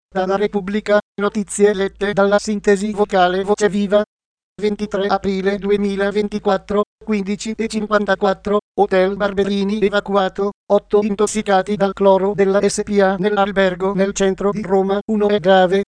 Dalla Repubblica, notizie lette dalla sintesi vocale Voce Viva. 23 aprile 2024, 15:54, Hotel Barberini evacuato, 8 intossicati dal cloro della SPA nell'albergo nel centro di Roma, 1 è grave.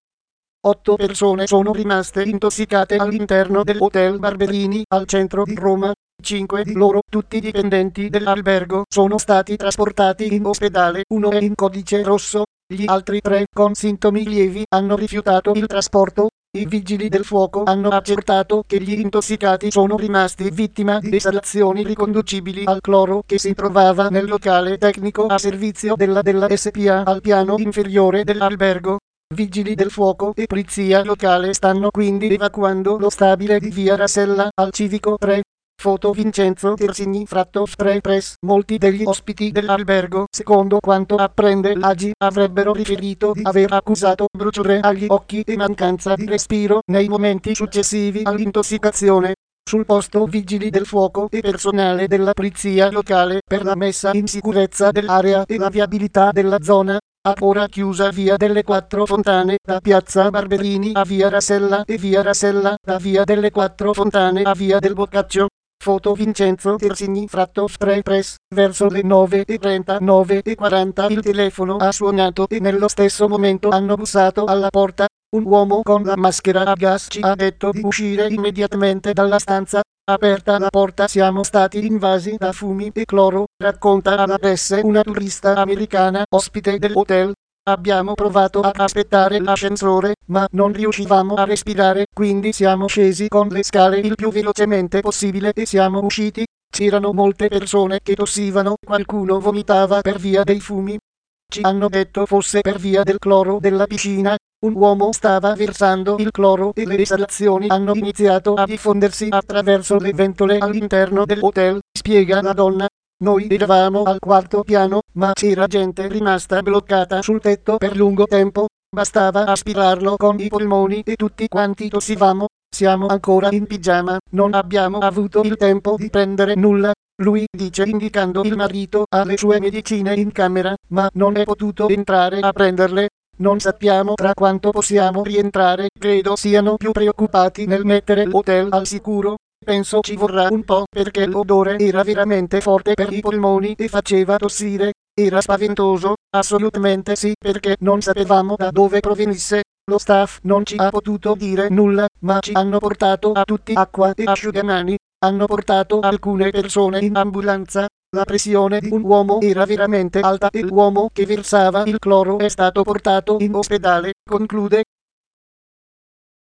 8 persone sono rimaste intossicate all'interno dell'Hotel Barberini al centro di Roma. 5 di loro, tutti dipendenti dell'albergo, sono stati trasportati in ospedale. 1 è in codice rosso. Gli altri 3, con sintomi lievi, hanno rifiutato il trasporto. I vigili del fuoco hanno accertato che gli intossicati sono rimasti vittima di esalazioni riconducibili al cloro che si trovava nel locale tecnico a servizio della SPA al piano inferiore dell'albergo. Vigili del fuoco e polizia locale stanno quindi evacuando lo stabile di via Rasella al Civico 3. Foto Vincenzo Tersigni fratto Spray Press. Molti degli ospiti dell'albergo, secondo quanto apprende l'AGI, avrebbero riferito di aver accusato bruciore agli occhi e mancanza di respiro nei momenti successivi all'intossicazione. Sul posto vigili del fuoco e personale della polizia locale per la messa in sicurezza dell'area e la viabilità della zona. Ha ora chiusa via delle Quattro Fontane da piazza Barberini a via Rasella e via Rasella da via delle Quattro Fontane a via del Boccaccio. Foto Vincenzo Tersigni fratto Spray Press. Verso le 9:39 e 40 il telefono ha suonato e nello stesso momento hanno bussato alla porta. Un uomo con la maschera a gas ci ha detto di uscire immediatamente dalla stanza. Aperta la porta siamo stati invasi da fumi e cloro, racconta alla presse una turista americana ospite dell'hotel. Abbiamo provato ad aspettare l'ascensore, ma non riuscivamo a respirare, quindi siamo scesi con le scale il più velocemente possibile e siamo usciti. C'erano molte persone che tossivano, qualcuno vomitava per via dei fumi. Ci hanno detto fosse per via del cloro della piscina. Un uomo stava versando il cloro e le esalazioni hanno iniziato a diffondersi attraverso le ventole all'interno dell'hotel, spiega la donna. Noi eravamo al quarto piano, ma c'era gente rimasta bloccata sul tetto per lungo tempo. Bastava aspirarlo con i polmoni e tutti quanti tossivamo. Siamo ancora in pigiama, non abbiamo avuto il tempo di prendere nulla. Lui dice indicando il marito ha le sue medicine in camera, ma non è potuto entrare a prenderle. Non sappiamo tra quanto possiamo rientrare, credo siano più preoccupati nel mettere l'hotel al sicuro. Penso ci vorrà un po' perché l'odore era veramente forte per i polmoni e faceva tossire. Era spaventoso, assolutamente sì, perché non sapevamo da dove provenisse. Lo staff non ci ha potuto dire nulla, ma ci hanno portato a tutti acqua e asciugamani. Hanno portato alcune persone in ambulanza. La pressione di un uomo era veramente alta e l'uomo che versava il cloro è stato portato in ospedale, conclude.